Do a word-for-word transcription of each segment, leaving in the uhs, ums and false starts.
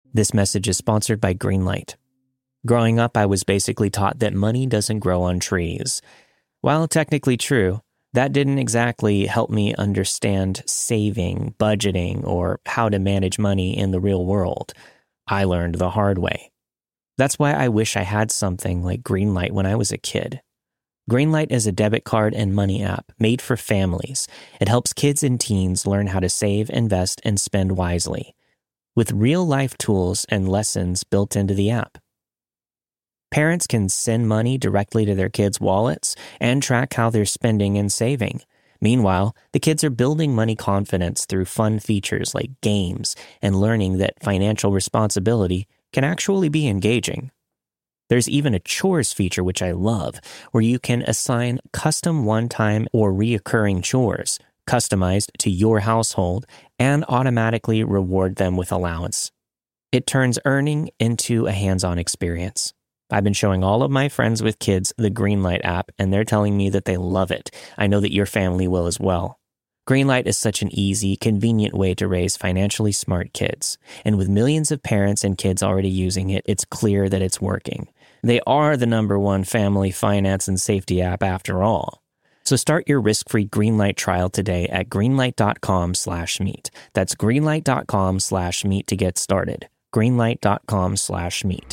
This message is sponsored by Greenlight. Growing up, I was basically taught that money doesn't grow on trees. While technically true, that didn't exactly help me understand saving, budgeting, or how to manage money in the real world. I learned the hard way. That's why I wish I had something like Greenlight when I was a kid. Greenlight is a debit card and money app made for families. It helps kids and teens learn how to save, invest, and spend wisely, with real-life tools and lessons built into the app. Parents can send money directly to their kids' wallets and track how they're spending and saving. Meanwhile, the kids are building money confidence through fun features like games and learning that financial responsibility can actually be engaging. There's even a chores feature, which I love, where you can assign custom one-time or reoccurring chores, customized to your household, and automatically reward them with allowance. It turns earning into a hands-on experience. I've been showing all of my friends with kids the Greenlight app, and they're telling me that they love it. I know that your family will as well. Greenlight is such an easy, convenient way to raise financially smart kids. And with millions of parents and kids already using it, it's clear that it's working. They are the number one family finance and safety app after all. So start your risk-free Greenlight trial today at greenlight.com slash meet. That's greenlight.com slash meet to get started. greenlight.com slash meet.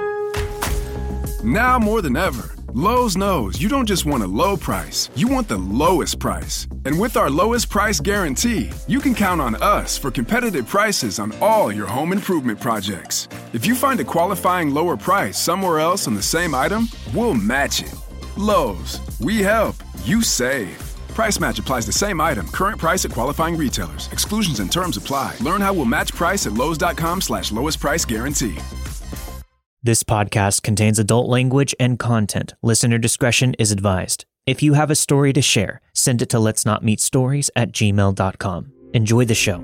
Now more than ever, Lowe's knows you don't just want a low price, you want the lowest price. And with our lowest price guarantee, you can count on us for competitive prices on all your home improvement projects. If you find a qualifying lower price somewhere else on the same item, we'll match it. Lowe's, we help, you save. Price match applies the same item, current price at qualifying retailers. Exclusions and terms apply. Learn how we'll match price at lowes.com slash lowest price guarantee. This podcast contains adult language and content. Listener discretion is advised. If you have a story to share, send it to let's not meet stories at gmail dot com. Enjoy the show.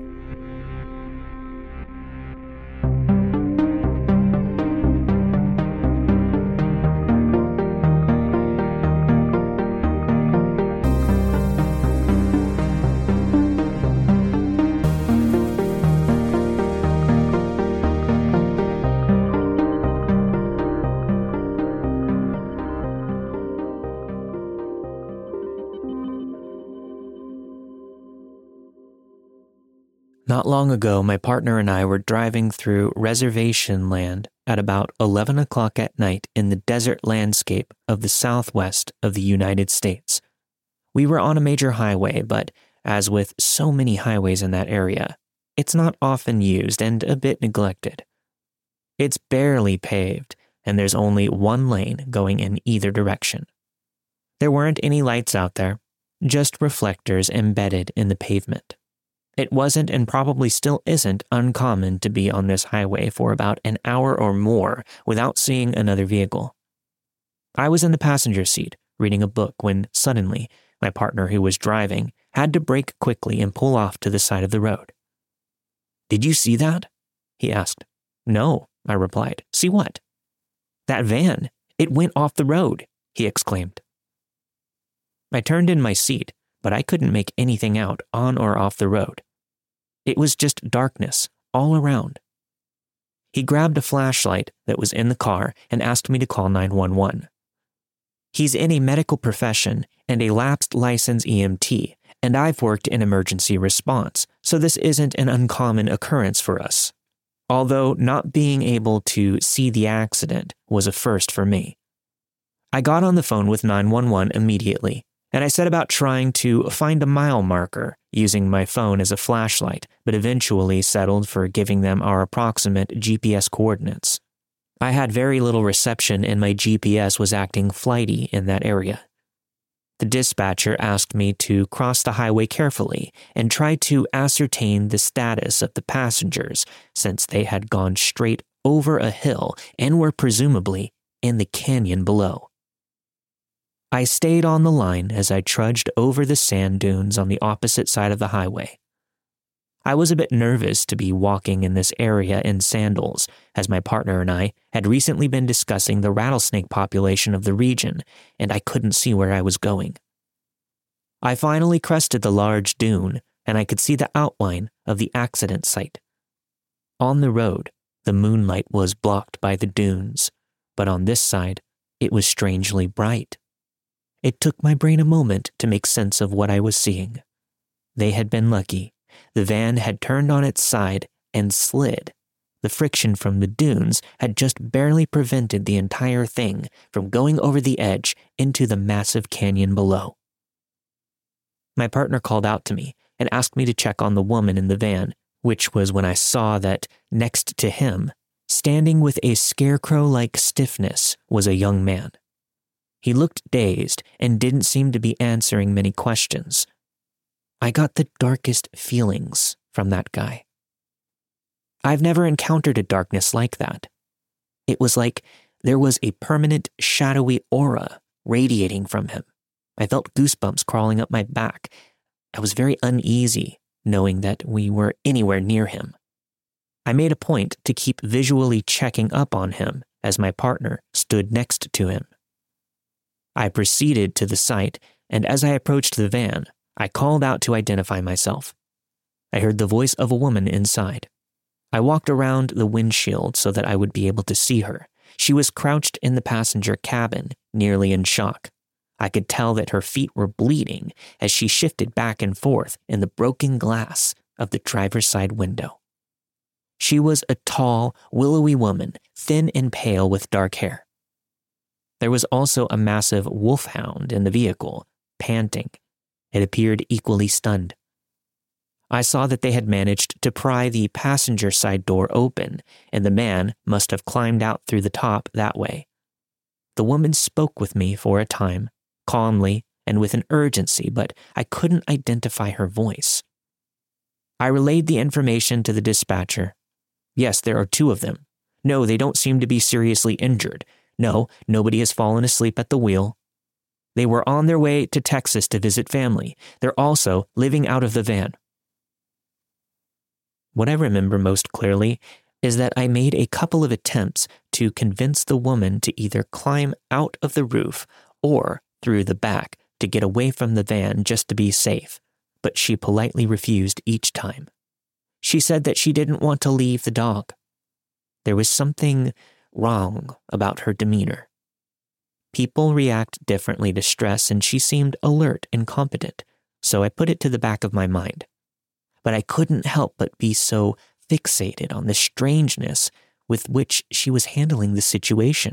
Not long ago, my partner and I were driving through reservation land at about eleven o'clock at night in the desert landscape of the southwest of the United States. We were on a major highway, but as with so many highways in that area, it's not often used and a bit neglected. It's barely paved, and there's only one lane going in either direction. There weren't any lights out there, just reflectors embedded in the pavement. It wasn't and probably still isn't uncommon to be on this highway for about an hour or more without seeing another vehicle. I was in the passenger seat reading a book when suddenly my partner who was driving had to brake quickly and pull off to the side of the road. "Did you see that?" he asked. "No," I replied. "See what?" "That van. It went off the road," he exclaimed. I turned in my seat, but I couldn't make anything out on or off the road. It was just darkness all around. He grabbed a flashlight that was in the car and asked me to call nine one one. He's in a medical profession and a lapsed licensed E M T, and I've worked in emergency response, so this isn't an uncommon occurrence for us. Although not being able to see the accident was a first for me. I got on the phone with nine one one immediately, and I set about trying to find a mile marker using my phone as a flashlight, but eventually settled for giving them our approximate G P S coordinates. I had very little reception and my G P S was acting flighty in that area. The dispatcher asked me to cross the highway carefully and try to ascertain the status of the passengers since they had gone straight over a hill and were presumably in the canyon below. I stayed on the line as I trudged over the sand dunes on the opposite side of the highway. I was a bit nervous to be walking in this area in sandals, as my partner and I had recently been discussing the rattlesnake population of the region, and I couldn't see where I was going. I finally crested the large dune, and I could see the outline of the accident site. On the road, The moonlight was blocked by the dunes, but on this side, it was strangely bright. It took my brain a moment to make sense of what I was seeing. They had been lucky. The van had turned on its side and slid. The friction from the dunes had just barely prevented the entire thing from going over the edge into the massive canyon below. My partner called out to me and asked me to check on the woman in the van, which was when I saw that next to him, standing with a scarecrow-like stiffness, was a young man. He looked dazed and didn't seem to be answering many questions. I got the darkest feelings from that guy. I've never encountered a darkness like that. It was like there was a permanent shadowy aura radiating from him. I felt goosebumps crawling up my back. I was very uneasy knowing that we were anywhere near him. I made a point to keep visually checking up on him as my partner stood next to him. I proceeded to the site, and as I approached the van, I called out to identify myself. I heard the voice of a woman inside. I walked around the windshield so that I would be able to see her. She was crouched in the passenger cabin, nearly in shock. I could tell that her feet were bleeding as she shifted back and forth in the broken glass of the driver's side window. She was a tall, willowy woman, thin and pale with dark hair. There was also a massive wolfhound in the vehicle, panting. It appeared equally stunned. I saw that they had managed to pry the passenger side door open, and the man must have climbed out through the top that way. The woman spoke with me for a time, calmly and with an urgency, but I couldn't identify her voice. I relayed the information to the dispatcher. Yes, there are two of them. No, they don't seem to be seriously injured. No, nobody has fallen asleep at the wheel. They were on their way to Texas to visit family. They're also living out of the van. What I remember most clearly is that I made a couple of attempts to convince the woman to either climb out of the roof or through the back to get away from the van just to be safe, but she politely refused each time. She said that she didn't want to leave the dog. There was something wrong about her demeanor. People react differently to stress, and she seemed alert and competent, so I put it to the back of my mind. But I couldn't help but be so fixated on the strangeness with which she was handling the situation.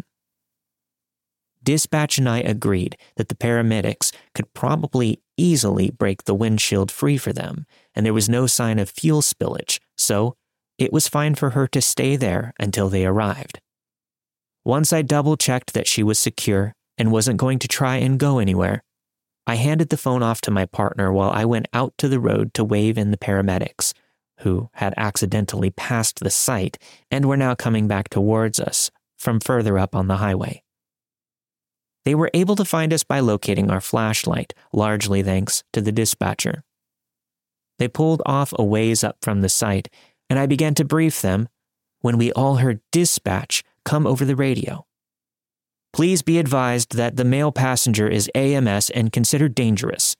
Dispatch and I agreed that the paramedics could probably easily break the windshield free for them, and there was no sign of fuel spillage, so it was fine for her to stay there until they arrived. Once I double-checked that she was secure and wasn't going to try and go anywhere, I handed the phone off to my partner while I went out to the road to wave in the paramedics, who had accidentally passed the site and were now coming back towards us from further up on the highway. They were able to find us by locating our flashlight, largely thanks to the dispatcher. They pulled off a ways up from the site, and I began to brief them when we all heard dispatch come over the radio. Please be advised that the male passenger is A M S and considered dangerous.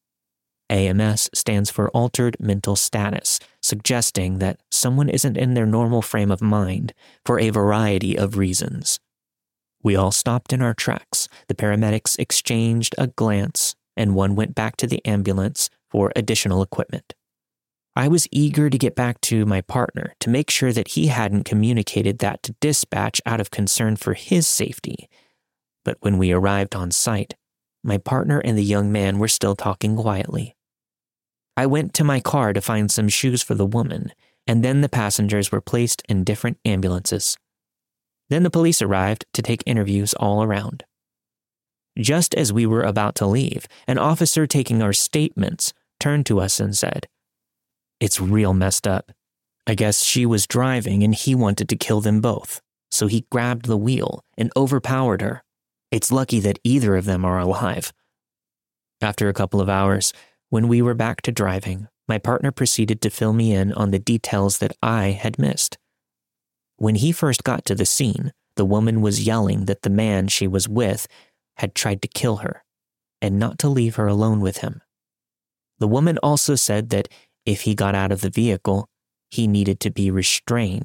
A M S stands for Altered Mental Status, suggesting that someone isn't in their normal frame of mind for a variety of reasons. We all stopped in our tracks. The paramedics exchanged a glance, and one went back to the ambulance for additional equipment. I was eager to get back to my partner to make sure that he hadn't communicated that to dispatch out of concern for his safety. But when we arrived on site, my partner and the young man were still talking quietly. I went to my car to find some shoes for the woman, and then the passengers were placed in different ambulances. Then the police arrived to take interviews all around. Just as we were about to leave, an officer taking our statements turned to us and said, "It's real messed up. I guess she was driving and he wanted to kill them both, so he grabbed the wheel and overpowered her. It's lucky that either of them are alive." After a couple of hours, when we were back to driving, my partner proceeded to fill me in on the details that I had missed. When he first got to the scene, the woman was yelling that the man she was with had tried to kill her, and not to leave her alone with him. The woman also said that if he got out of the vehicle, he needed to be restrained,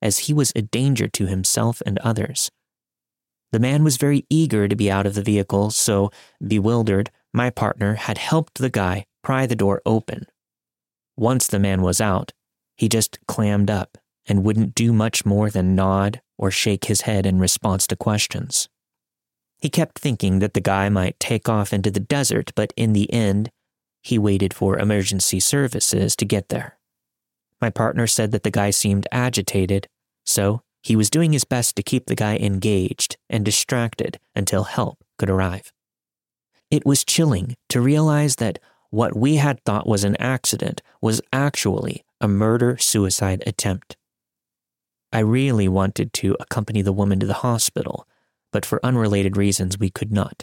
as he was a danger to himself and others. The man was very eager to be out of the vehicle, so, bewildered, my partner had helped the guy pry the door open. Once the man was out, he just clammed up and wouldn't do much more than nod or shake his head in response to questions. He kept thinking that the guy might take off into the desert, but in the end, he waited for emergency services to get there. My partner said that the guy seemed agitated, so he was doing his best to keep the guy engaged and distracted until help could arrive. It was chilling to realize that what we had thought was an accident was actually a murder-suicide attempt. I really wanted to accompany the woman to the hospital, but for unrelated reasons we could not.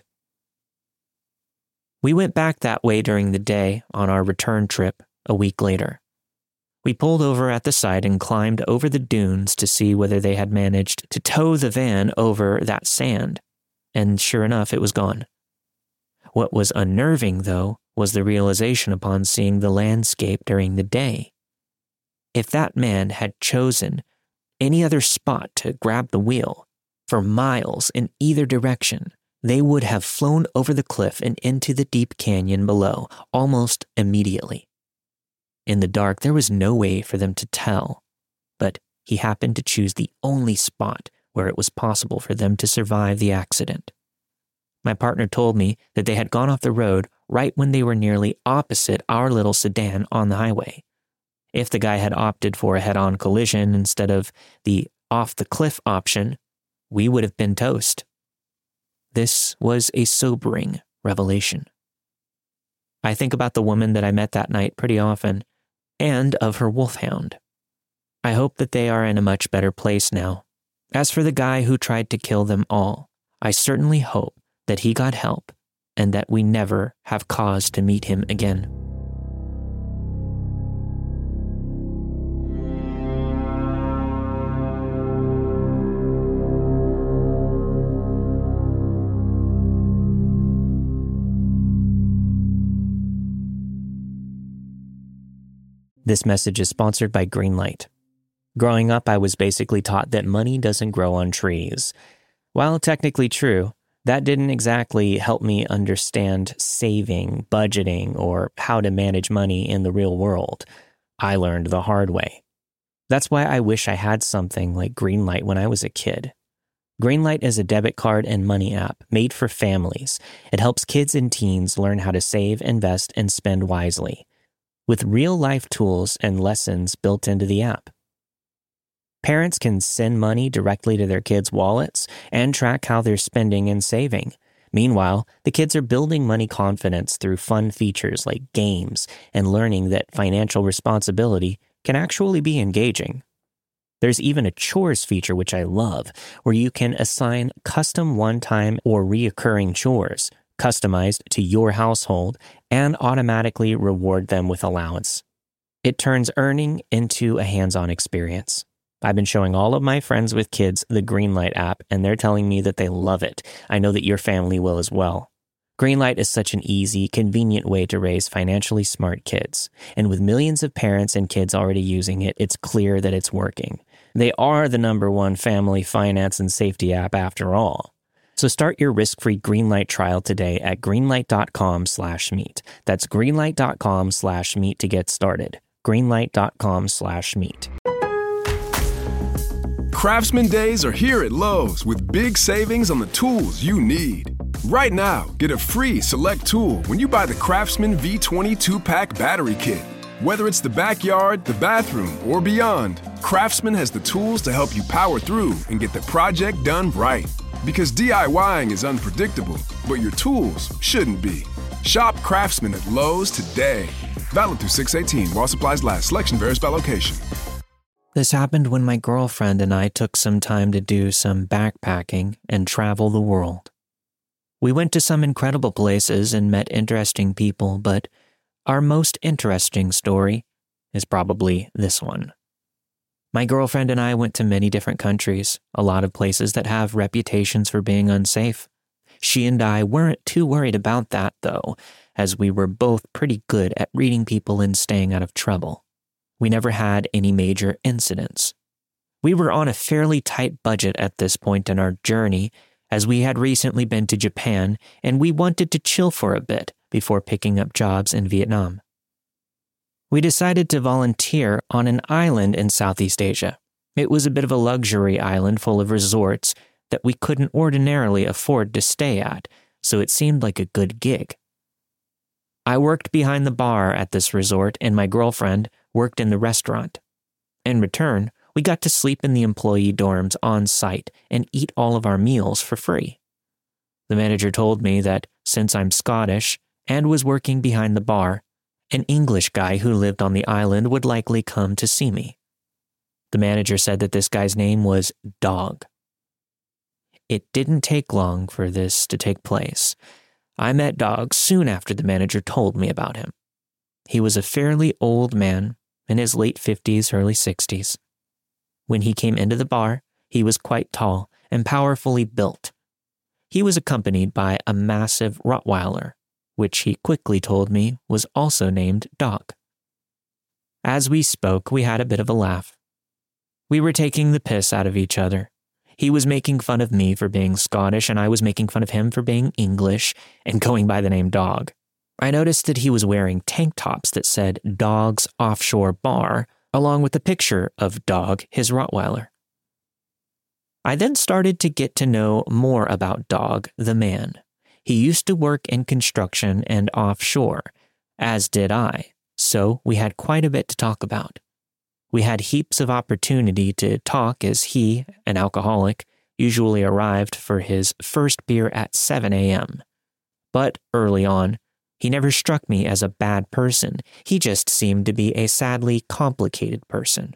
We went back that way during the day on our return trip a week later. We pulled over at the site and climbed over the dunes to see whether they had managed to tow the van over that sand, and sure enough, it was gone. What was unnerving, though, was the realization upon seeing the landscape during the day. If that man had chosen any other spot to grab the wheel, for miles in either direction, they would have flown over the cliff and into the deep canyon below almost immediately. In the dark, there was no way for them to tell, but he happened to choose the only spot where it was possible for them to survive the accident. My partner told me that they had gone off the road right when they were nearly opposite our little sedan on the highway. If the guy had opted for a head-on collision instead of the off-the-cliff option, we would have been toast. This was a sobering revelation. I think about the woman that I met that night pretty often, and of her wolfhound. I hope that they are in a much better place now. As for the guy who tried to kill them all, I certainly hope that he got help and that we never have cause to meet him again. This message is sponsored by Greenlight. Growing up, I was basically taught that money doesn't grow on trees. While technically true, that didn't exactly help me understand saving, budgeting, or how to manage money in the real world. I learned the hard way. That's why I wish I had something like Greenlight when I was a kid. Greenlight is a debit card and money app made for families. It helps kids and teens learn how to save, invest, and spend wisely, with real-life tools and lessons built into the app. Parents can send money directly to their kids' wallets and track how they're spending and saving. Meanwhile, the kids are building money confidence through fun features like games and learning that financial responsibility can actually be engaging. There's even a chores feature, which I love, where you can assign custom one-time or reoccurring chores, customized to your household, and automatically reward them with allowance. It turns earning into a hands-on experience. I've been showing all of my friends with kids the Greenlight app, and they're telling me that they love it. I know that your family will as well. Greenlight is such an easy, convenient way to raise financially smart kids. And with millions of parents and kids already using it, it's clear that it's working. They are the number one family finance and safety app after all. So start your risk-free Greenlight trial today at greenlight.com slash meet. That's greenlight.com slash meet to get started. greenlight.com slash meet. Craftsman Days are here at Lowe's with big savings on the tools you need. Right now, get a free select tool when you buy the Craftsman V twenty two-pack battery kit. Whether it's the backyard, the bathroom, or beyond, Craftsman has the tools to help you power through and get the project done right. Because DIYing is unpredictable, but your tools shouldn't be. Shop Craftsman at Lowe's today. Valid through six eighteen while supplies last. Selection varies by location. This happened when my girlfriend and I took some time to do some backpacking and travel the world. We went to some incredible places and met interesting people, but our most interesting story is probably this one. My girlfriend and I went to many different countries, a lot of places that have reputations for being unsafe. She and I weren't too worried about that, though, as we were both pretty good at reading people and staying out of trouble. We never had any major incidents. We were on a fairly tight budget at this point in our journey, as we had recently been to Japan and we wanted to chill for a bit before picking up jobs in Vietnam. We decided to volunteer on an island in Southeast Asia. It was a bit of a luxury island full of resorts that we couldn't ordinarily afford to stay at, so it seemed like a good gig. I worked behind the bar at this resort and my girlfriend worked in the restaurant. In return, we got to sleep in the employee dorms on site and eat all of our meals for free. The manager told me that since I'm Scottish and was working behind the bar, an English guy who lived on the island would likely come to see me. The manager said that this guy's name was Dog. It didn't take long for this to take place. I met Dog soon after the manager told me about him. He was a fairly old man, in his late fifties, early sixties. When he came into the bar, he was quite tall and powerfully built. He was accompanied by a massive Rottweiler, which he quickly told me was also named Dog. As we spoke, we had a bit of a laugh. We were taking the piss out of each other. He was making fun of me for being Scottish, and I was making fun of him for being English and going by the name Dog. I noticed that he was wearing tank tops that said Dog's Offshore Bar, along with a picture of Dog, his Rottweiler. I then started to get to know more about Dog, the man. He used to work in construction and offshore, as did I, so we had quite a bit to talk about. We had heaps of opportunity to talk as he, an alcoholic, usually arrived for his first beer at seven a.m. But early on, he never struck me as a bad person. He just seemed to be a sadly complicated person.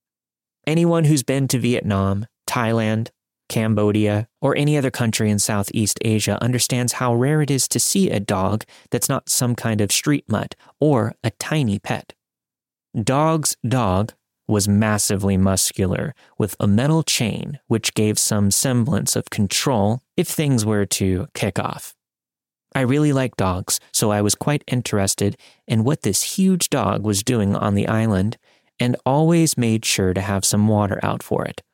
Anyone who's been to Vietnam, Thailand, Cambodia, or any other country in Southeast Asia understands how rare it is to see a dog that's not some kind of street mutt or a tiny pet. Dog's dog was massively muscular, with a metal chain which gave some semblance of control if things were to kick off. I really like dogs, so I was quite interested in what this huge dog was doing on the island and always made sure to have some water out for it.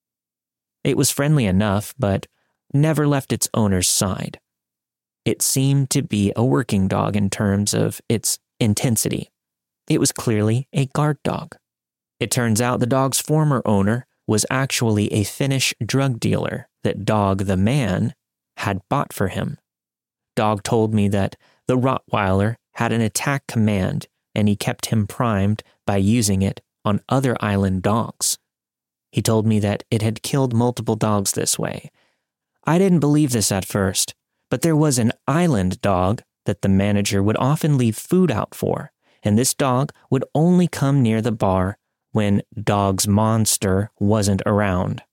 It was friendly enough, but never left its owner's side. It seemed to be a working dog in terms of its intensity. It was clearly a guard dog. It turns out the dog's former owner was actually a Finnish drug dealer that Dog the man had bought for him. Dog told me that the Rottweiler had an attack command and he kept him primed by using it on other island dogs. He told me that it had killed multiple dogs this way. I didn't believe this at first, but there was an island dog that the manager would often leave food out for, and this dog would only come near the bar when Dog's monster wasn't around.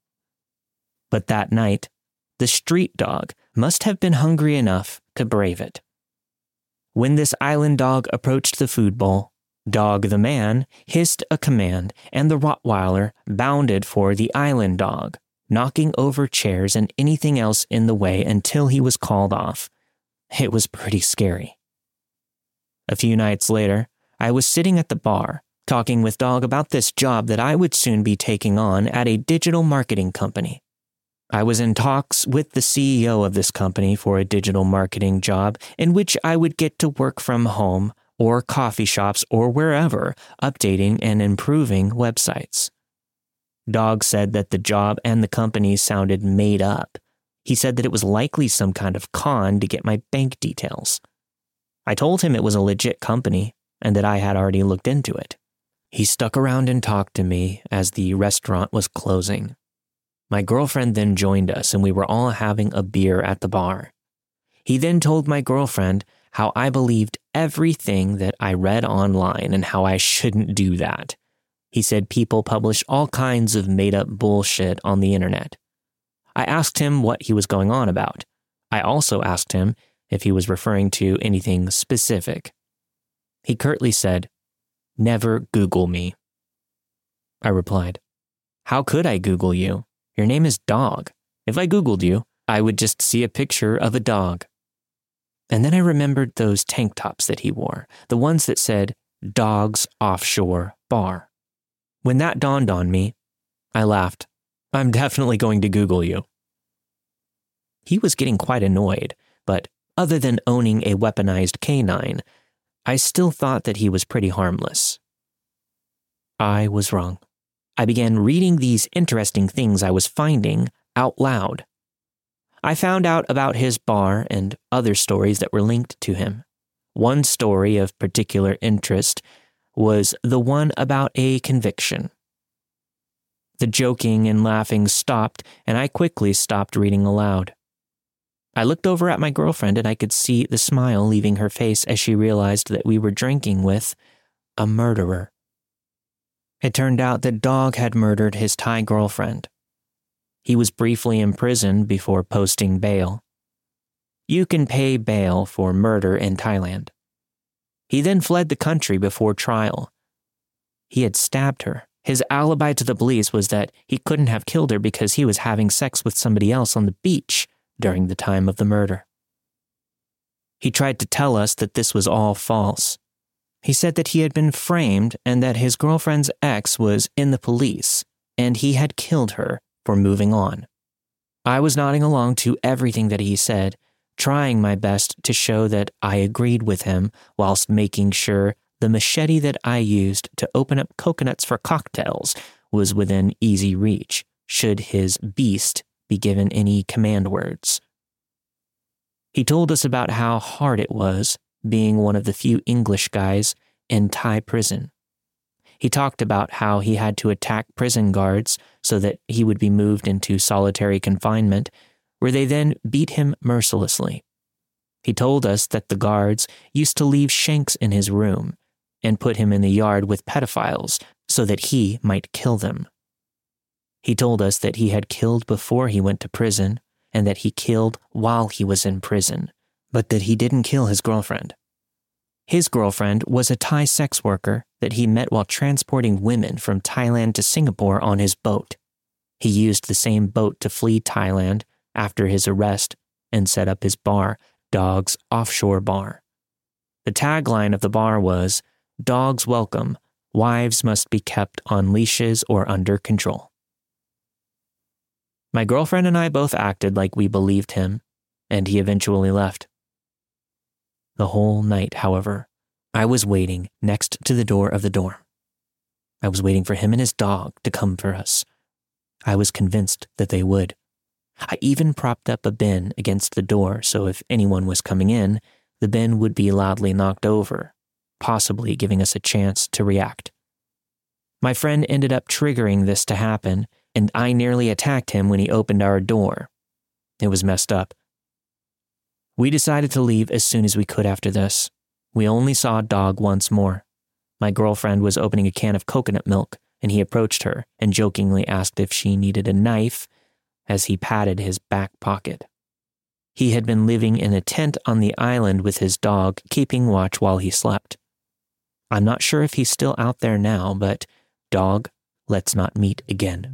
But that night, the street dog must have been hungry enough to brave it. When this island dog approached the food bowl, Dog the man hissed a command and the Rottweiler bounded for the island dog, knocking over chairs and anything else in the way until he was called off. It was pretty scary. A few nights later, I was sitting at the bar, talking with Dog about this job that I would soon be taking on at a digital marketing company. I was in talks with the C E O of this company for a digital marketing job in which I would get to work from home or coffee shops or wherever, updating and improving websites. Dog said that the job and the company sounded made up. He said that it was likely some kind of con to get my bank details. I told him it was a legit company and that I had already looked into it. He stuck around and talked to me as the restaurant was closing. My girlfriend then joined us and we were all having a beer at the bar. He then told my girlfriend how I believed everything that I read online and how I shouldn't do that. He said people publish all kinds of made-up bullshit on the internet. I asked him what he was going on about. I also asked him if he was referring to anything specific. He curtly said, "Never Google me." I replied, "How could I Google you? Your name is Dog. If I Googled you, I would just see a picture of a dog." And then I remembered those tank tops that he wore, the ones that said Dog's Offshore Bar. When that dawned on me, I laughed. I'm definitely going to Google you. He was getting quite annoyed, but other than owning a weaponized canine, I still thought that he was pretty harmless. I was wrong. I began reading these interesting things I was finding out loud. I found out about his bar and other stories that were linked to him. One story of particular interest was the one about a conviction. The joking and laughing stopped, and I quickly stopped reading aloud. I looked over at my girlfriend, and I could see the smile leaving her face as she realized that we were drinking with a murderer. It turned out that Dog had murdered his Thai girlfriend. He was briefly imprisoned before posting bail. You can pay bail for murder in Thailand. He then fled the country before trial. He had stabbed her. His alibi to the police was that he couldn't have killed her because he was having sex with somebody else on the beach during the time of the murder. He tried to tell us that this was all false. He said that he had been framed and that his girlfriend's ex was in the police and he had killed her for moving on. I was nodding along to everything that he said, trying my best to show that I agreed with him whilst making sure the machete that I used to open up coconuts for cocktails was within easy reach, should his beast be given any command words. He told us about how hard it was being one of the few English guys in Thai prison. He talked about how he had to attack prison guards so that he would be moved into solitary confinement, where they then beat him mercilessly. He told us that the guards used to leave shanks in his room and put him in the yard with pedophiles so that he might kill them. He told us that he had killed before he went to prison and that he killed while he was in prison, but that he didn't kill his girlfriend. His girlfriend was a Thai sex worker that he met while transporting women from Thailand to Singapore on his boat. He used the same boat to flee Thailand after his arrest and set up his bar, Dog's Offshore Bar. The tagline of the bar was, "Dogs welcome, wives must be kept on leashes or under control." My girlfriend and I both acted like we believed him, and he eventually left. The whole night, however, I was waiting next to the door of the dorm. I was waiting for him and his dog to come for us. I was convinced that they would. I even propped up a bin against the door so if anyone was coming in, the bin would be loudly knocked over, possibly giving us a chance to react. My friend ended up triggering this to happen, and I nearly attacked him when he opened our door. It was messed up. We decided to leave as soon as we could after this. We only saw Dog once more. My girlfriend was opening a can of coconut milk, and he approached her and jokingly asked if she needed a knife as he patted his back pocket. He had been living in a tent on the island with his dog, keeping watch while he slept. I'm not sure if he's still out there now, but Dog, let's not meet again.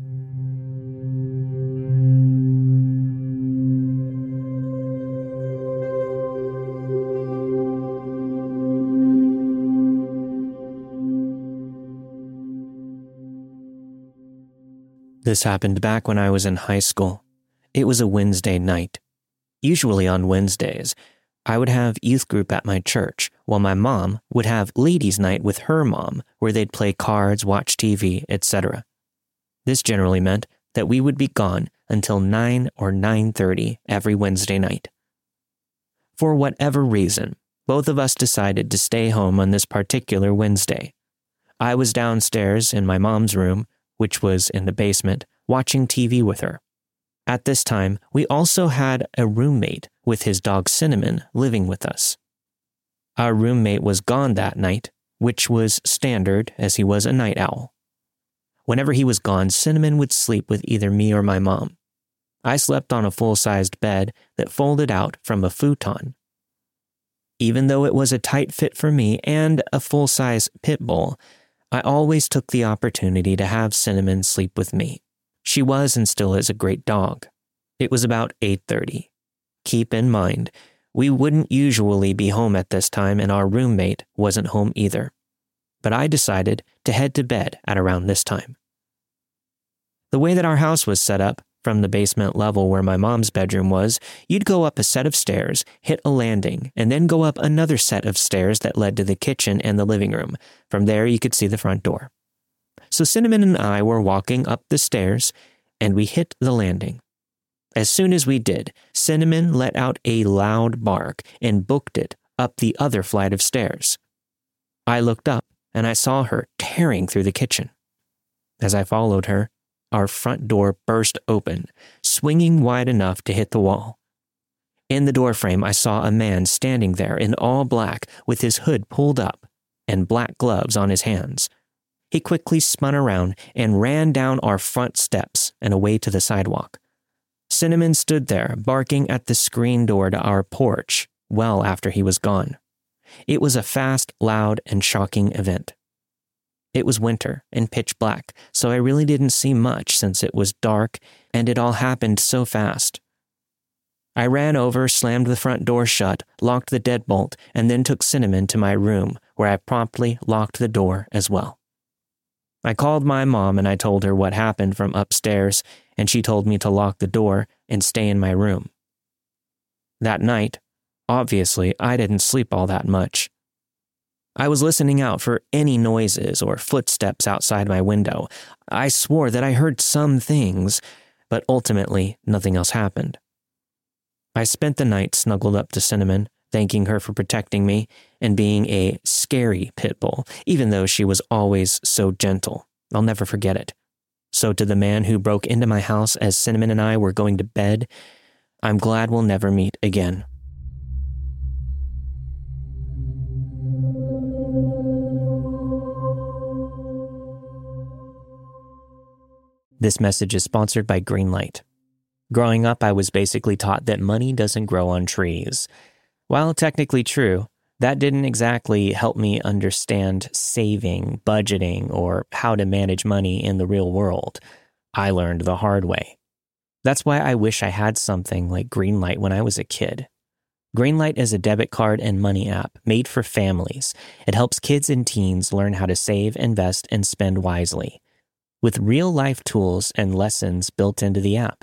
This happened back when I was in high school. It was a Wednesday night. Usually on Wednesdays, I would have youth group at my church, while my mom would have ladies' night with her mom, where they'd play cards, watch T V, et cetera. This generally meant that we would be gone until nine or nine thirty every Wednesday night. For whatever reason, both of us decided to stay home on this particular Wednesday. I was downstairs in my mom's room, which was in the basement, watching T V with her. At this time, we also had a roommate with his dog Cinnamon living with us. Our roommate was gone that night, which was standard as he was a night owl. Whenever he was gone, Cinnamon would sleep with either me or my mom. I slept on a full-sized bed that folded out from a futon. Even though it was a tight fit for me and a full-size pit bull, I always took the opportunity to have Cinnamon sleep with me. She was and still is a great dog. It was about eight thirty. Keep in mind, we wouldn't usually be home at this time and our roommate wasn't home either. But I decided to head to bed at around this time. The way that our house was set up, from the basement level where my mom's bedroom was, you'd go up a set of stairs, hit a landing, and then go up another set of stairs that led to the kitchen and the living room. From there, you could see the front door. So Cinnamon and I were walking up the stairs, and we hit the landing. As soon as we did, Cinnamon let out a loud bark and booked it up the other flight of stairs. I looked up, and I saw her tearing through the kitchen. As I followed her, our front door burst open, swinging wide enough to hit the wall. In the doorframe, I saw a man standing there in all black with his hood pulled up and black gloves on his hands. He quickly spun around and ran down our front steps and away to the sidewalk. Cinnamon stood there, barking at the screen door to our porch well after he was gone. It was a fast, loud, and shocking event. It was winter and pitch black, so I really didn't see much since it was dark and it all happened so fast. I ran over, slammed the front door shut, locked the deadbolt, and then took Cinnamon to my room, where I promptly locked the door as well. I called my mom and I told her what happened from upstairs, and she told me to lock the door and stay in my room. That night, obviously, I didn't sleep all that much. I was listening out for any noises or footsteps outside my window. I swore that I heard some things, but ultimately nothing else happened. I spent the night snuggled up to Cinnamon, thanking her for protecting me and being a scary pit bull, even though she was always so gentle. I'll never forget it. So to the man who broke into my house as Cinnamon and I were going to bed, I'm glad we'll never meet again. This message is sponsored by Greenlight. Growing up, I was basically taught that money doesn't grow on trees. While technically true, that didn't exactly help me understand saving, budgeting, or how to manage money in the real world. I learned the hard way. That's why I wish I had something like Greenlight when I was a kid. Greenlight is a debit card and money app made for families. It helps kids and teens learn how to save, invest, and spend wisely, with real-life tools and lessons built into the app.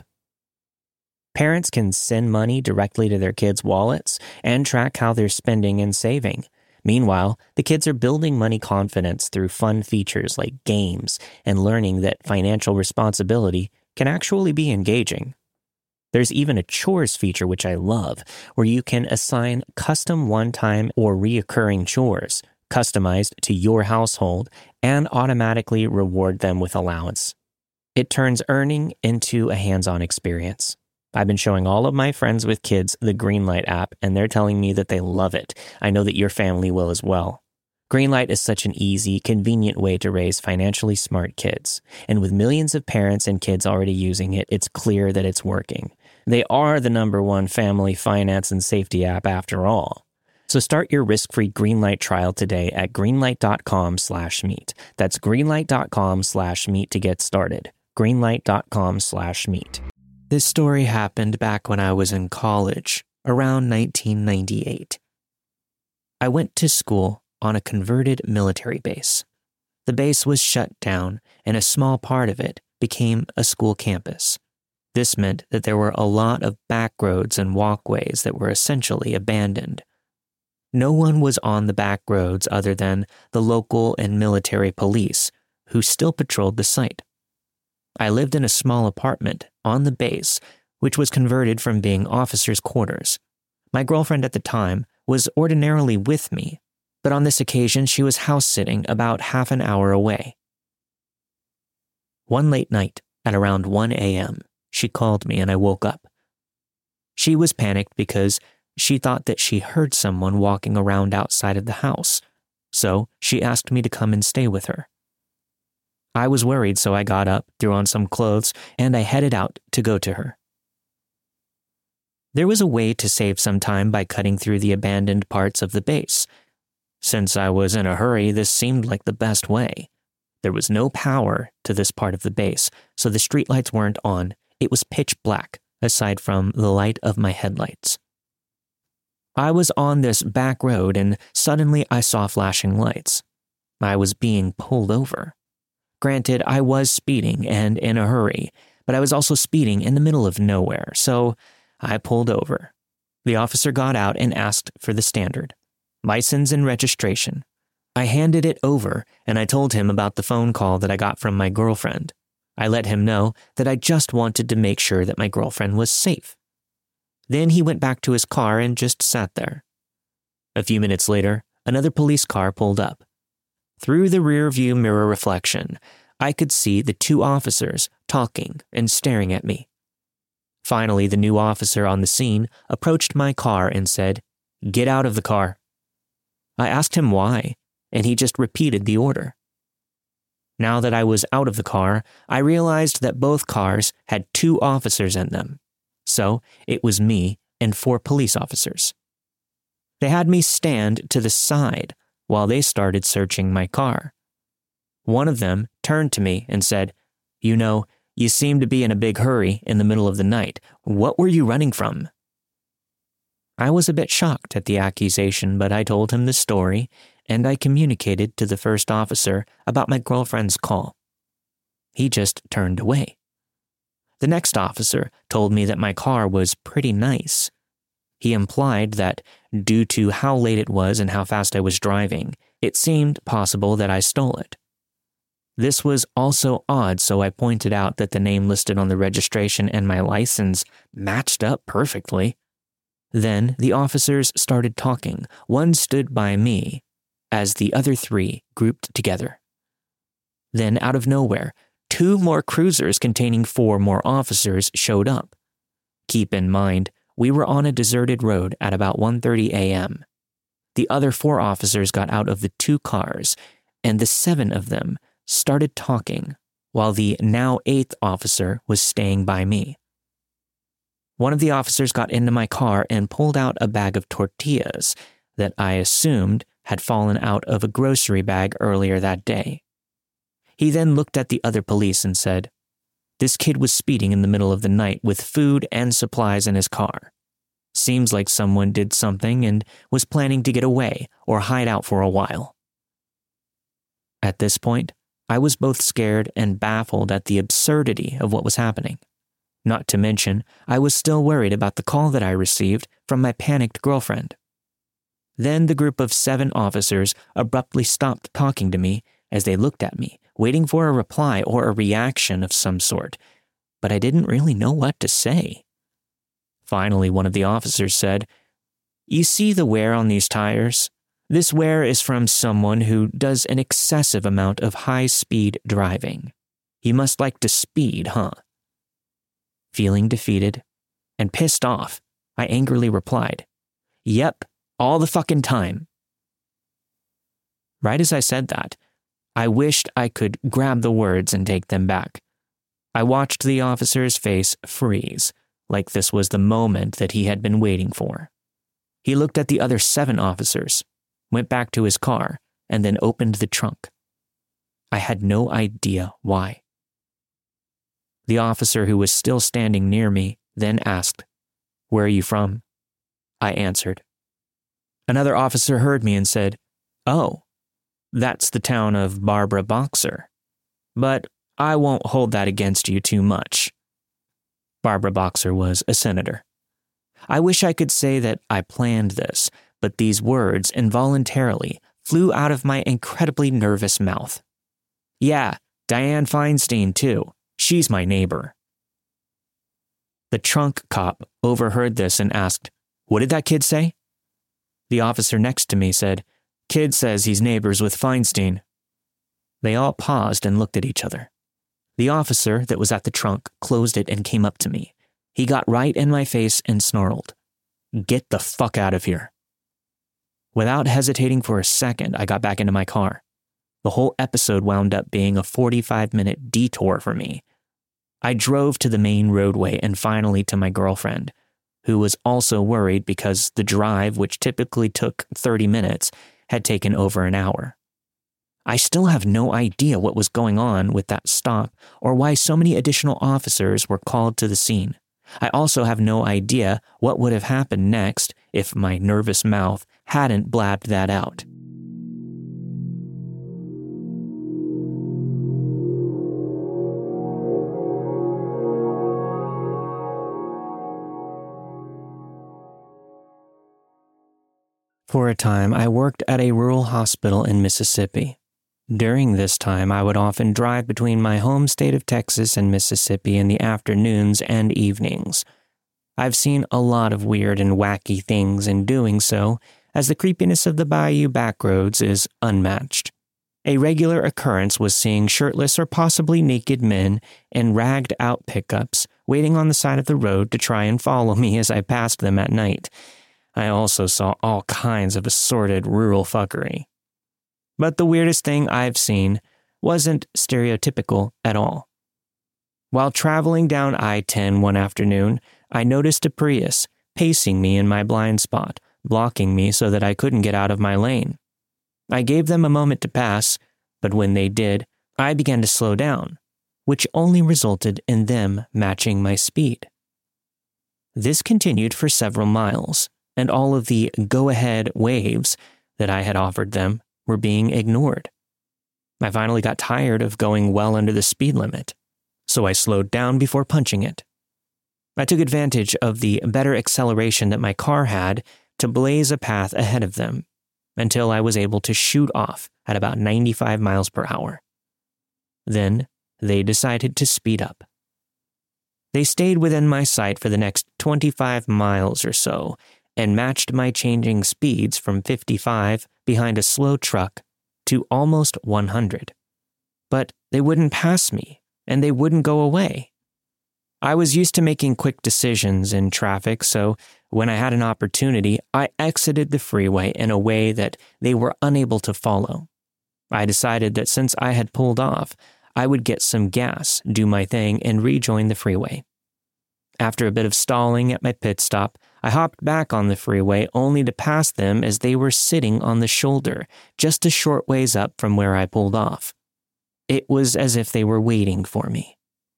Parents can send money directly to their kids' wallets and track how they're spending and saving. Meanwhile, the kids are building money confidence through fun features like games and learning that financial responsibility can actually be engaging. There's even a chores feature, which I love, where you can assign custom one-time or reoccurring chores, customized to your household, and automatically reward them with allowance. It turns earning into a hands-on experience. I've been showing all of my friends with kids the Greenlight app, and they're telling me that they love it. I know that your family will as well. Greenlight is such an easy, convenient way to raise financially smart kids. And with millions of parents and kids already using it, it's clear that it's working. They are the number one family finance and safety app after all. So start your risk-free Greenlight trial today at greenlight.com slash meet. That's greenlight.com slash meet to get started. greenlight.com slash meet. This story happened back when I was in college, around nineteen ninety-eight. I went to school on a converted military base. The base was shut down, and a small part of it became a school campus. This meant that there were a lot of back roads and walkways that were essentially abandoned. No one was on the back roads other than the local and military police, who still patrolled the site. I lived in a small apartment on the base, which was converted from being officers' quarters. My girlfriend at the time was ordinarily with me, but on this occasion she was house-sitting about half an hour away. One late night, at around one a.m., she called me and I woke up. She was panicked because she thought that she heard someone walking around outside of the house, so she asked me to come and stay with her. I was worried, so I got up, threw on some clothes, and I headed out to go to her. There was a way to save some time by cutting through the abandoned parts of the base. Since I was in a hurry, this seemed like the best way. There was no power to this part of the base, so the streetlights weren't on. It was pitch black, aside from the light of my headlights. I was on this back road, and suddenly I saw flashing lights. I was being pulled over. Granted, I was speeding and in a hurry, but I was also speeding in the middle of nowhere, so I pulled over. The officer got out and asked for the standard, license and registration. I handed it over and I told him about the phone call that I got from my girlfriend. I let him know that I just wanted to make sure that my girlfriend was safe. Then he went back to his car and just sat there. A few minutes later, another police car pulled up. Through the rearview mirror reflection, I could see the two officers talking and staring at me. Finally, the new officer on the scene approached my car and said, "Get out of the car." I asked him why, and he just repeated the order. Now that I was out of the car, I realized that both cars had two officers in them. So it was me and four police officers. They had me stand to the side while they started searching my car. One of them turned to me and said, "You know, you seem to be in a big hurry in the middle of the night. What were you running from?" I was a bit shocked at the accusation, but I told him the story and I communicated to the first officer about my girlfriend's call. He just turned away. The next officer told me that my car was pretty nice. He implied that due to how late it was and how fast I was driving, it seemed possible that I stole it. This was also odd, so I pointed out that the name listed on the registration and my license matched up perfectly. Then the officers started talking. One stood by me as the other three grouped together. Then, out of nowhere, two more cruisers containing four more officers showed up. Keep in mind, we were on a deserted road at about one thirty a.m. The other four officers got out of the two cars, and the seven of them started talking, while the now eighth officer was staying by me. One of the officers got into my car and pulled out a bag of tortillas that I assumed had fallen out of a grocery bag earlier that day. He then looked at the other police and said, "This kid was speeding in the middle of the night with food and supplies in his car. Seems like someone did something and was planning to get away or hide out for a while." At this point, I was both scared and baffled at the absurdity of what was happening. Not to mention, I was still worried about the call that I received from my panicked girlfriend. Then the group of seven officers abruptly stopped talking to me as they looked at me, waiting for a reply or a reaction of some sort, but I didn't really know what to say. Finally, one of the officers said, "You see the wear on these tires? This wear is from someone who does an excessive amount of high-speed driving. You must like to speed, huh?" Feeling defeated and pissed off, I angrily replied, "Yep, all the fucking time." Right as I said that, I wished I could grab the words and take them back. I watched the officer's face freeze, like this was the moment that he had been waiting for. He looked at the other seven officers, went back to his car, and then opened the trunk. I had no idea why. The officer who was still standing near me then asked, "Where are you from?" I answered. Another officer heard me and said, "Oh, that's the town of Barbara Boxer. But I won't hold that against you too much." Barbara Boxer was a senator. I wish I could say that I planned this, but these words involuntarily flew out of my incredibly nervous mouth. "Yeah, Dianne Feinstein too. She's my neighbor." The trunk cop overheard this and asked, "What did that kid say?" The officer next to me said, "Kid says he's neighbors with Feinstein." They all paused and looked at each other. The officer that was at the trunk closed it and came up to me. He got right in my face and snarled, "Get the fuck out of here." Without hesitating for a second, I got back into my car. The whole episode wound up being a forty-five minute detour for me. I drove to the main roadway and finally to my girlfriend, who was also worried because the drive, which typically took thirty minutes, had taken over an hour. I still have no idea what was going on with that stop or why so many additional officers were called to the scene. I also have no idea what would have happened next if my nervous mouth hadn't blabbed that out. For a time, I worked at a rural hospital in Mississippi. During this time, I would often drive between my home state of Texas and Mississippi in the afternoons and evenings. I've seen a lot of weird and wacky things in doing so, as the creepiness of the bayou backroads is unmatched. A regular occurrence was seeing shirtless or possibly naked men in ragged-out pickups waiting on the side of the road to try and follow me as I passed them at night. I also saw all kinds of assorted rural fuckery. But the weirdest thing I've seen wasn't stereotypical at all. While traveling down I ten one afternoon, I noticed a Prius pacing me in my blind spot, blocking me so that I couldn't get out of my lane. I gave them a moment to pass, but when they did, I began to slow down, which only resulted in them matching my speed. This continued for several miles, and all of the go-ahead waves that I had offered them were being ignored. I finally got tired of going well under the speed limit, so I slowed down before punching it. I took advantage of the better acceleration that my car had to blaze a path ahead of them, until I was able to shoot off at about ninety-five miles per hour. Then they decided to speed up. They stayed within my sight for the next twenty-five miles or so and matched my changing speeds from fifty-five behind a slow truck to almost one hundred. But they wouldn't pass me, and they wouldn't go away. I was used to making quick decisions in traffic, so when I had an opportunity, I exited the freeway in a way that they were unable to follow. I decided that since I had pulled off, I would get some gas, do my thing, and rejoin the freeway. After a bit of stalling at my pit stop, I hopped back on the freeway only to pass them as they were sitting on the shoulder, just a short ways up from where I pulled off. It was as if they were waiting for me.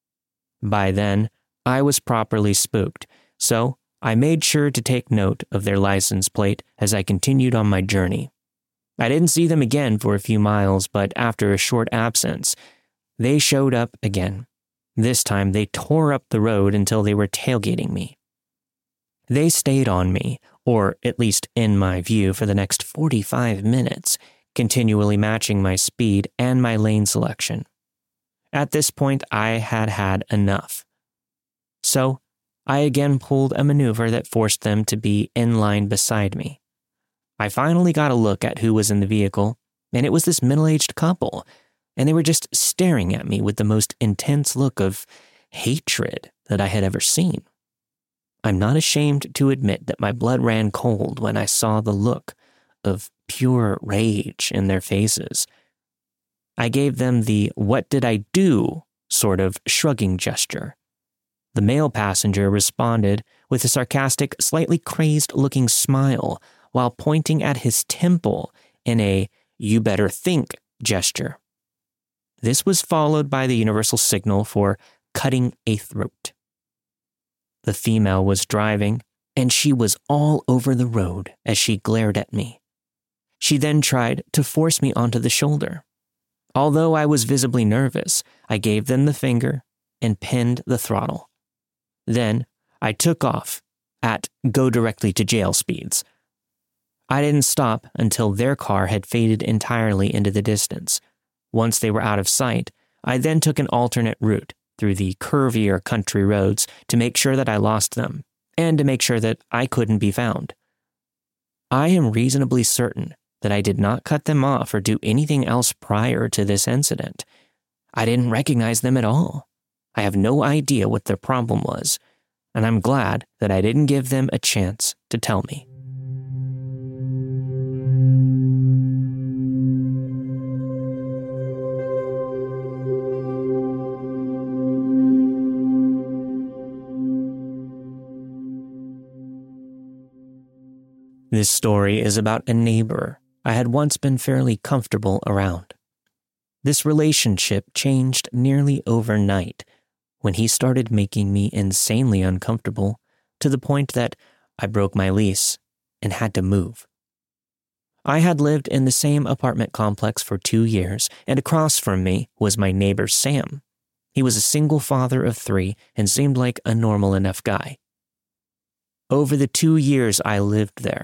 By then, I was properly spooked, so I made sure to take note of their license plate as I continued on my journey. I didn't see them again for a few miles, but after a short absence, they showed up again. This time, they tore up the road until they were tailgating me. They stayed on me, or at least in my view, for the next forty-five minutes, continually matching my speed and my lane selection. At this point, I had had enough. So, I again pulled a maneuver that forced them to be in line beside me. I finally got a look at who was in the vehicle, and it was this middle-aged couple, and they were just staring at me with the most intense look of hatred that I had ever seen. I'm not ashamed to admit that my blood ran cold when I saw the look of pure rage in their faces. I gave them the "what did I do" sort of shrugging gesture. The male passenger responded with a sarcastic, slightly crazed-looking smile while pointing at his temple in a "you better think" gesture. This was followed by the universal signal for cutting a throat. The female was driving, and she was all over the road as she glared at me. She then tried to force me onto the shoulder. Although I was visibly nervous, I gave them the finger and pinned the throttle. Then, I took off at go directly to jail speeds. I didn't stop until their car had faded entirely into the distance. Once they were out of sight, I then took an alternate route through the curvier country roads to make sure that I lost them, and to make sure that I couldn't be found. I am reasonably certain that I did not cut them off or do anything else prior to this incident. I didn't recognize them at all. I have no idea what their problem was, and I'm glad that I didn't give them a chance to tell me. This story is about a neighbor I had once been fairly comfortable around. This relationship changed nearly overnight when he started making me insanely uncomfortable to the point that I broke my lease and had to move. I had lived in the same apartment complex for two years, and across from me was my neighbor Sam. He was a single father of three and seemed like a normal enough guy. Over the two years I lived there,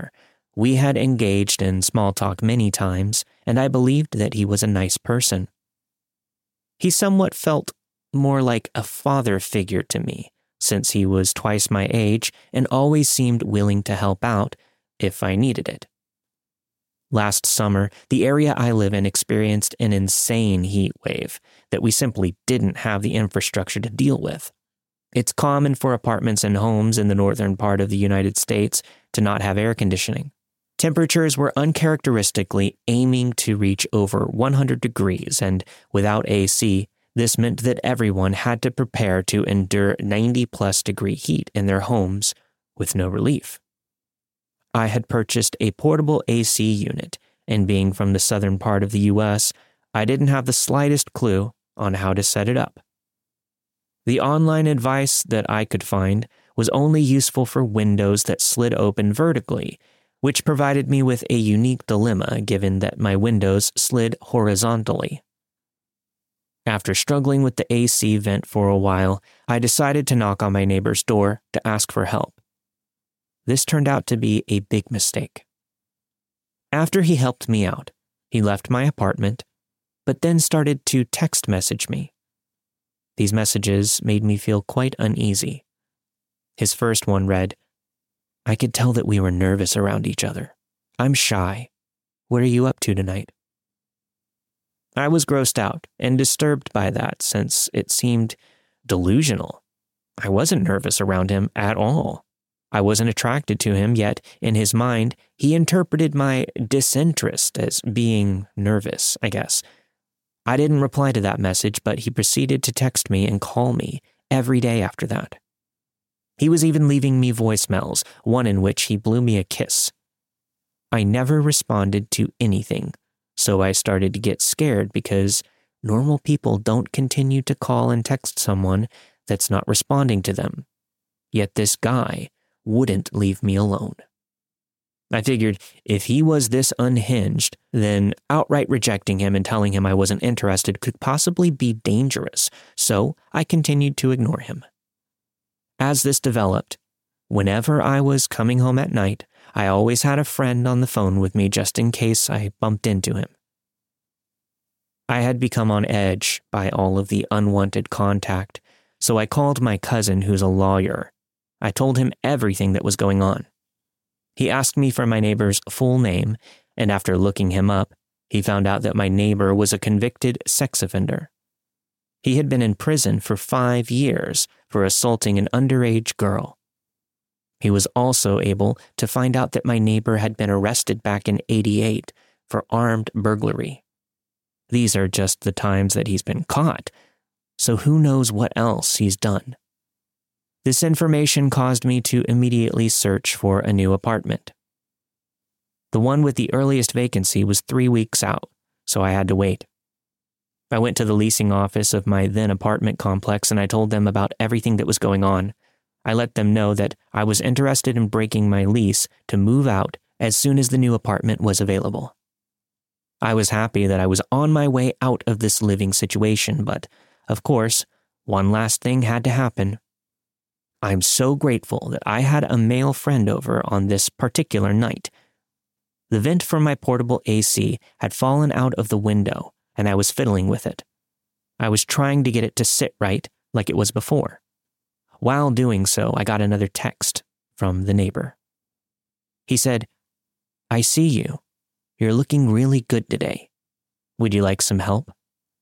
We had engaged in small talk many times, and I believed that he was a nice person. He somewhat felt more like a father figure to me, since he was twice my age and always seemed willing to help out if I needed it. Last summer, the area I live in experienced an insane heat wave that we simply didn't have the infrastructure to deal with. It's common for apartments and homes in the northern part of the United States to not have air conditioning. Temperatures were uncharacteristically aiming to reach over one hundred degrees, and without A C, this meant that everyone had to prepare to endure ninety plus degree heat in their homes with no relief. I had purchased a portable A C unit, and being from the southern part of the U S, I didn't have the slightest clue on how to set it up. The online advice that I could find was only useful for windows that slid open vertically, which provided me with a unique dilemma given that my windows slid horizontally. After struggling with the A C vent for a while, I decided to knock on my neighbor's door to ask for help. This turned out to be a big mistake. After he helped me out, he left my apartment, but then started to text message me. These messages made me feel quite uneasy. His first one read, "I could tell that we were nervous around each other. I'm shy. What are you up to tonight?" I was grossed out and disturbed by that since it seemed delusional. I wasn't nervous around him at all. I wasn't attracted to him, yet in his mind, he interpreted my disinterest as being nervous, I guess. I didn't reply to that message, but he proceeded to text me and call me every day after that. He was even leaving me voicemails, one in which he blew me a kiss. I never responded to anything, so I started to get scared because normal people don't continue to call and text someone that's not responding to them. Yet this guy wouldn't leave me alone. I figured if he was this unhinged, then outright rejecting him and telling him I wasn't interested could possibly be dangerous, so I continued to ignore him. As this developed, whenever I was coming home at night, I always had a friend on the phone with me just in case I bumped into him. I had become on edge by all of the unwanted contact, so I called my cousin who's a lawyer. I told him everything that was going on. He asked me for my neighbor's full name, and after looking him up, he found out that my neighbor was a convicted sex offender. He had been in prison for five years for assaulting an underage girl. He was also able to find out that my neighbor had been arrested back in eighty-eight for armed burglary. These are just the times that he's been caught, so who knows what else he's done. This information caused me to immediately search for a new apartment. The one with the earliest vacancy was three weeks out, so I had to wait. I went to the leasing office of my then apartment complex and I told them about everything that was going on. I let them know that I was interested in breaking my lease to move out as soon as the new apartment was available. I was happy that I was on my way out of this living situation, but, of course, one last thing had to happen. I'm so grateful that I had a male friend over on this particular night. The vent from my portable A C had fallen out of the window, and I was fiddling with it. I was trying to get it to sit right like it was before. While doing so, I got another text from the neighbor. He said, "I see you. You're looking really good today. Would you like some help?"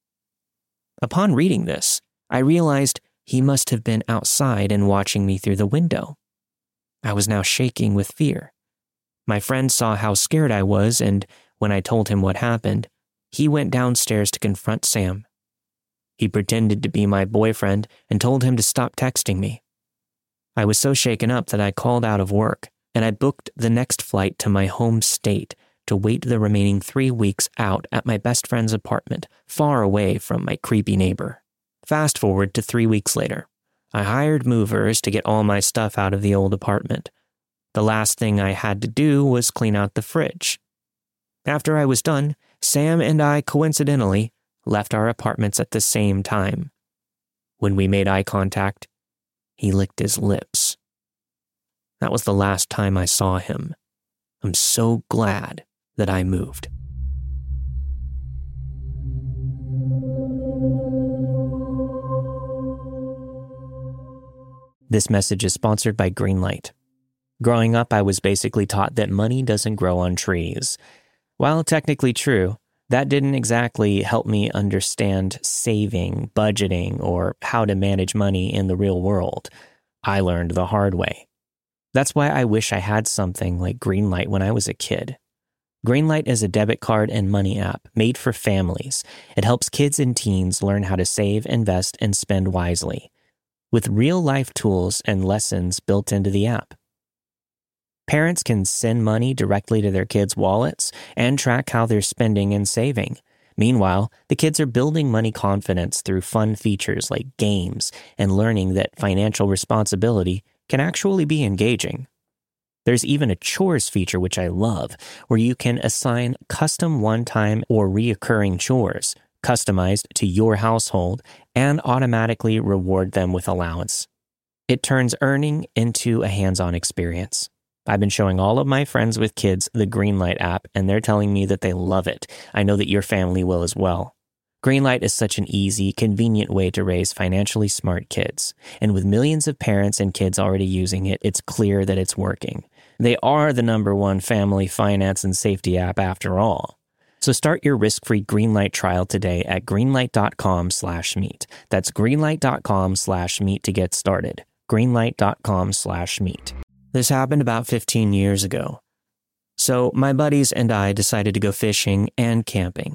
Upon reading this, I realized he must have been outside and watching me through the window. I was now shaking with fear. My friend saw how scared I was, and when I told him what happened, he went downstairs to confront Sam. He pretended to be my boyfriend and told him to stop texting me. I was so shaken up that I called out of work, and I booked the next flight to my home state to wait the remaining three weeks out at my best friend's apartment, far away from my creepy neighbor. Fast forward to three weeks later. I hired movers to get all my stuff out of the old apartment. The last thing I had to do was clean out the fridge. After I was done, Sam and I coincidentally left our apartments at the same time. When we made eye contact, he licked his lips. That was the last time I saw him. I'm so glad that I moved. This message is sponsored by Greenlight. Growing up, I was basically taught that money doesn't grow on trees. While technically true, that didn't exactly help me understand saving, budgeting, or how to manage money in the real world. I learned the hard way. That's why I wish I had something like Greenlight when I was a kid. Greenlight is a debit card and money app made for families. It helps kids and teens learn how to save, invest, and spend wisely, with real-life tools and lessons built into the app. Parents can send money directly to their kids' wallets and track how they're spending and saving. Meanwhile, the kids are building money confidence through fun features like games and learning that financial responsibility can actually be engaging. There's even a chores feature, which I love, where you can assign custom one-time or reoccurring chores, customized to your household, and automatically reward them with allowance. It turns earning into a hands-on experience. I've been showing all of my friends with kids the Greenlight app, and they're telling me that they love it. I know that your family will as well. Greenlight is such an easy, convenient way to raise financially smart kids. And with millions of parents and kids already using it, it's clear that it's working. They are the number one family finance and safety app after all. So start your risk-free Greenlight trial today at greenlight.com slash meet. That's greenlight.com slash meet to get started. greenlight.com slash meet. This happened about fifteen years ago. So my buddies and I decided to go fishing and camping.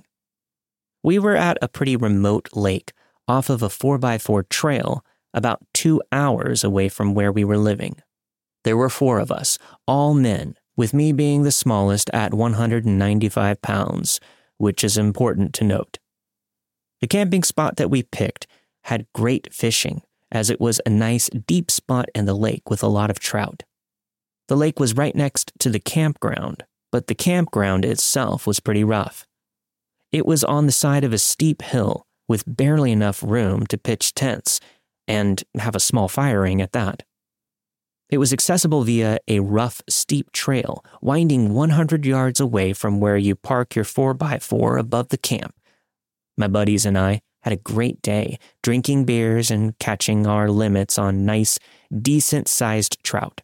We were at a pretty remote lake off of a four by four trail about two hours away from where we were living. There were four of us, all men, with me being the smallest at one hundred ninety-five pounds, which is important to note. The camping spot that we picked had great fishing, as it was a nice deep spot in the lake with a lot of trout. The lake was right next to the campground, but the campground itself was pretty rough. It was on the side of a steep hill with barely enough room to pitch tents and have a small fire ring at that. It was accessible via a rough, steep trail winding one hundred yards away from where you park your four by four above the camp. My buddies and I had a great day, drinking beers and catching our limits on nice, decent-sized trout.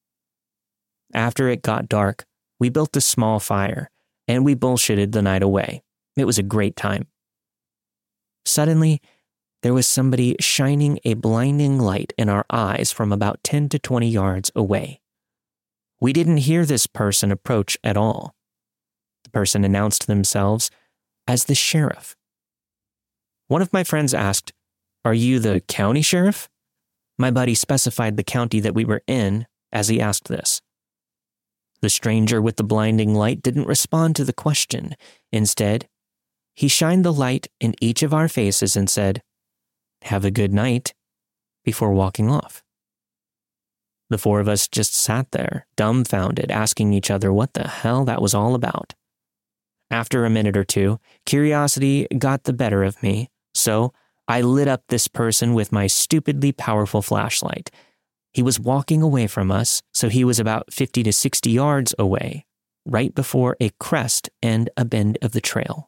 After it got dark, we built a small fire, and we bullshitted the night away. It was a great time. Suddenly, there was somebody shining a blinding light in our eyes from about ten to twenty yards away. We didn't hear this person approach at all. The person announced themselves as the sheriff. One of my friends asked, "Are you the county sheriff?" My buddy specified the county that we were in as he asked this. The stranger with the blinding light didn't respond to the question. Instead, he shined the light in each of our faces and said, "Have a good night," before walking off. The four of us just sat there, dumbfounded, asking each other what the hell that was all about. After a minute or two, curiosity got the better of me, so I lit up this person with my stupidly powerful flashlight. He was walking away from us, so he was about fifty to sixty yards away, right before a crest and a bend of the trail.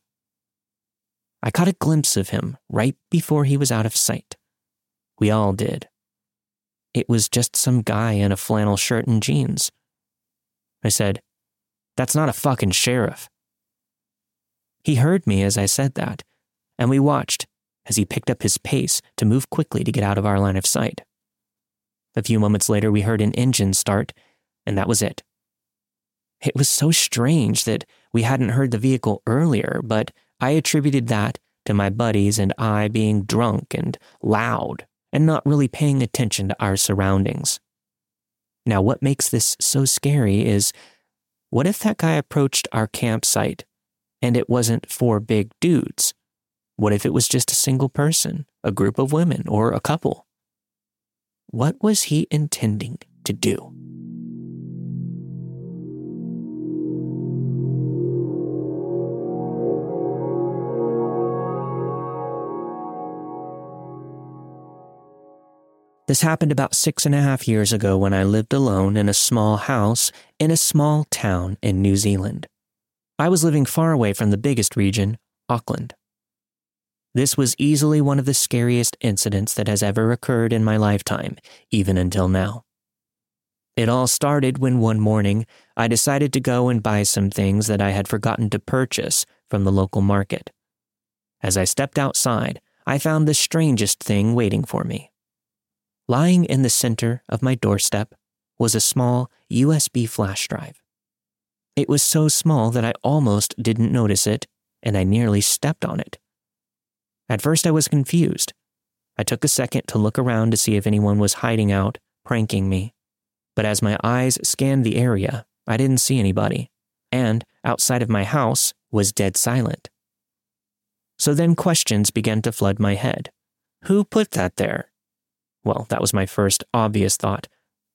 I caught a glimpse of him right before he was out of sight. We all did. It was just some guy in a flannel shirt and jeans. I said, "That's not a fucking sheriff." He heard me as I said that, and we watched as he picked up his pace to move quickly to get out of our line of sight. A few moments later, we heard an engine start, and that was it. It was so strange that we hadn't heard the vehicle earlier, but I attributed that to my buddies and I being drunk and loud and not really paying attention to our surroundings. Now, what makes this so scary is, what if that guy approached our campsite and it wasn't four big dudes? What if it was just a single person, a group of women, or a couple? What was he intending to do? The This happened about six and a half years ago when I lived alone in a small house in a small town in New Zealand. I was living far away from the biggest region, Auckland. This was easily one of the scariest incidents that has ever occurred in my lifetime, even until now. It all started when one morning I decided to go and buy some things that I had forgotten to purchase from the local market. As I stepped outside, I found the strangest thing waiting for me. Lying in the center of my doorstep was a small U S B flash drive. It was so small that I almost didn't notice it, and I nearly stepped on it. At first I was confused. I took a second to look around to see if anyone was hiding out, pranking me. But as my eyes scanned the area, I didn't see anybody, and outside of my house was dead silent. So then questions began to flood my head. Who put that there? Well, that was my first obvious thought.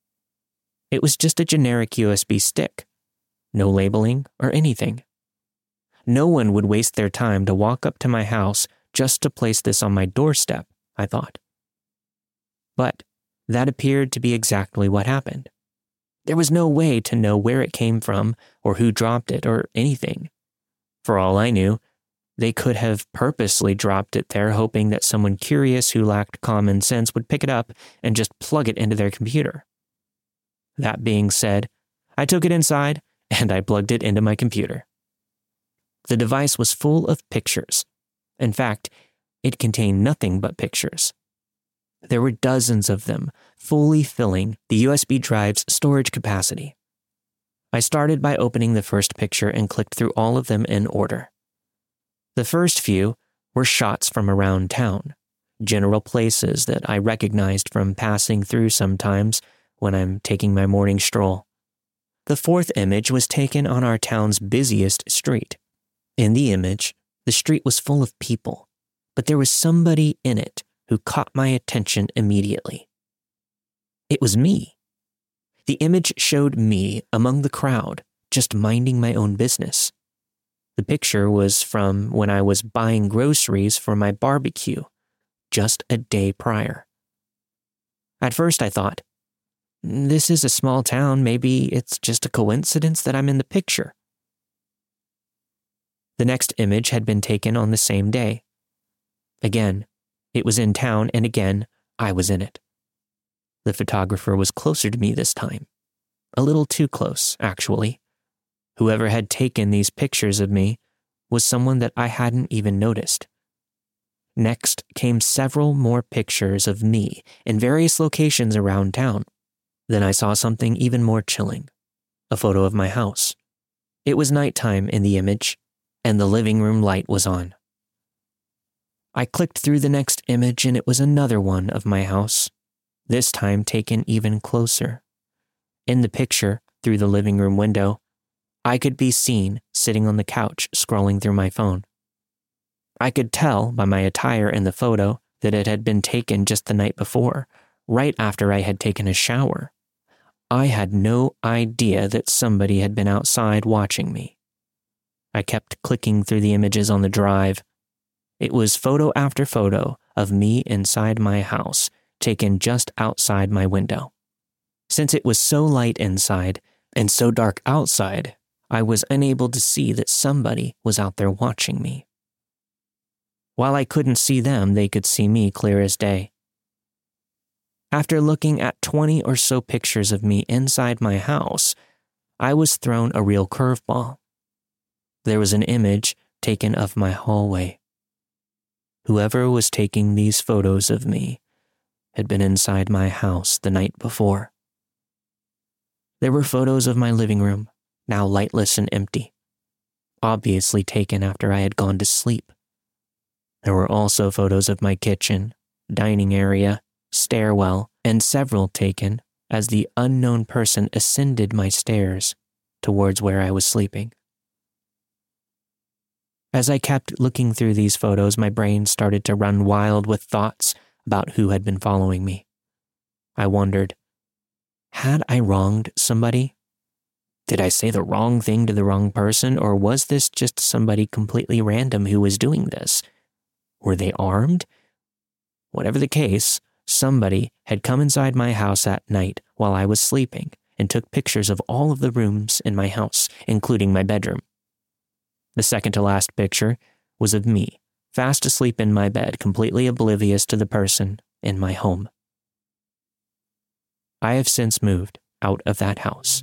It was just a generic U S B stick. No labeling or anything. No one would waste their time to walk up to my house just to place this on my doorstep, I thought. But that appeared to be exactly what happened. There was no way to know where it came from or who dropped it or anything. For all I knew, they could have purposely dropped it there hoping that someone curious who lacked common sense would pick it up and just plug it into their computer. That being said, I took it inside and I plugged it into my computer. The device was full of pictures. In fact, it contained nothing but pictures. There were dozens of them, fully filling the U S B drive's storage capacity. I started by opening the first picture and clicked through all of them in order. The first few were shots from around town, general places that I recognized from passing through sometimes when I'm taking my morning stroll. The fourth image was taken on our town's busiest street. In the image, the street was full of people, but there was somebody in it who caught my attention immediately. It was me. The image showed me among the crowd, just minding my own business. The picture was from when I was buying groceries for my barbecue, just a day prior. At first I thought, this is a small town, maybe it's just a coincidence that I'm in the picture. The next image had been taken on the same day. Again, it was in town, and again, I was in it. The photographer was closer to me this time. A little too close, actually. Whoever had taken these pictures of me was someone that I hadn't even noticed. Next came several more pictures of me in various locations around town. Then I saw something even more chilling, a photo of my house. It was nighttime in the image, and the living room light was on. I clicked through the next image and it was another one of my house, this time taken even closer. In the picture, through the living room window, I could be seen sitting on the couch scrolling through my phone. I could tell by my attire in the photo that it had been taken just the night before, right after I had taken a shower. I had no idea that somebody had been outside watching me. I kept clicking through the images on the drive. It was photo after photo of me inside my house, taken just outside my window. Since it was so light inside and so dark outside, I was unable to see that somebody was out there watching me. While I couldn't see them, they could see me clear as day. After looking at twenty or so pictures of me inside my house, I was thrown a real curveball. There was an image taken of my hallway. Whoever was taking these photos of me had been inside my house the night before. There were photos of my living room, now lightless and empty, obviously taken after I had gone to sleep. There were also photos of my kitchen, dining area, stairwell, and several taken as the unknown person ascended my stairs towards where I was sleeping. As I kept looking through these photos, my brain started to run wild with thoughts about who had been following me. I wondered, had I wronged somebody? Did I say the wrong thing to the wrong person, or was this just somebody completely random who was doing this? Were they armed? Whatever the case, Somebody had come inside my house at night while I was sleeping and took pictures of all of the rooms in my house, including my bedroom. The second to last picture was of me, fast asleep in my bed, completely oblivious to the person in my home. I have since moved out of that house.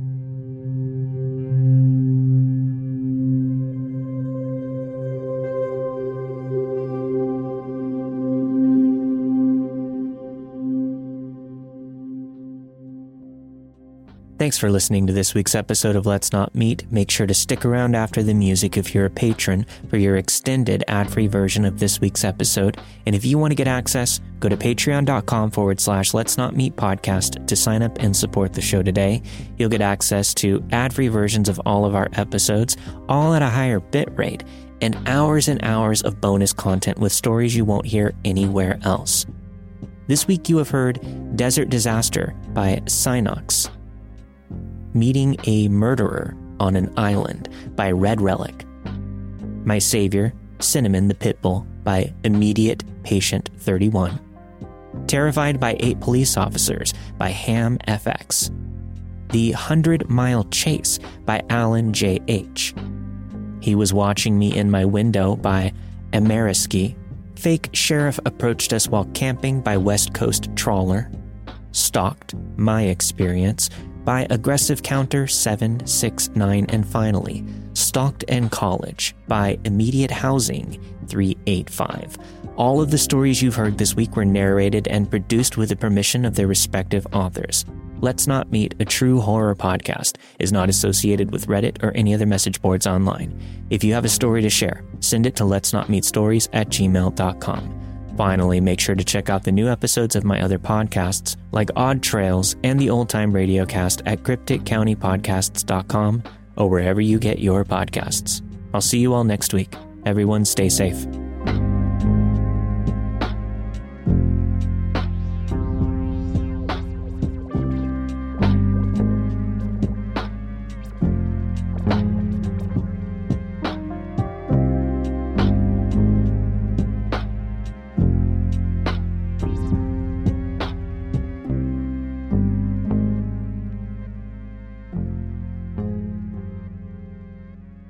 Thanks for listening to this week's episode of Let's Not Meet. Make sure to stick around after the music if you're a patron for your extended ad-free version of this week's episode. And if you want to get access, go to patreon.com forward slash Let's Not Meet podcast to sign up and support the show today. You'll get access to ad-free versions of all of our episodes, all at a higher bit rate, and hours and hours of bonus content with stories you won't hear anywhere else. This week you have heard Desert Disaster by Synox, Meeting a Murderer on an Island by Red Relic, My Savior, Cinnamon the Pitbull by Immediate Patient thirty-one, Terrified by Eight Police Officers by Ham F X, The Hundred Mile Chase by Alan J H, He Was Watching Me in My Window by Ameriski, Fake Sheriff Approached Us While Camping by West Coast Trawler, Stalked, My Experience by Aggressive Counter seven six nine, and finally, Stalked and College by Immediate Housing three eight five. All of the stories you've heard this week were narrated and produced with the permission of their respective authors. Let's Not Meet, a true horror podcast, is not associated with Reddit or any other message boards online. If you have a story to share, send it to lets not meet stories at gmail dot com. Finally, make sure to check out the new episodes of my other podcasts, like Odd Trails and the Old Time Radiocast at cryptic county podcasts dot com or wherever you get your podcasts. I'll see you all next week. Everyone stay safe.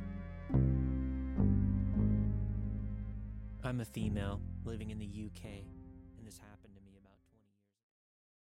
I'm a female living in the U K.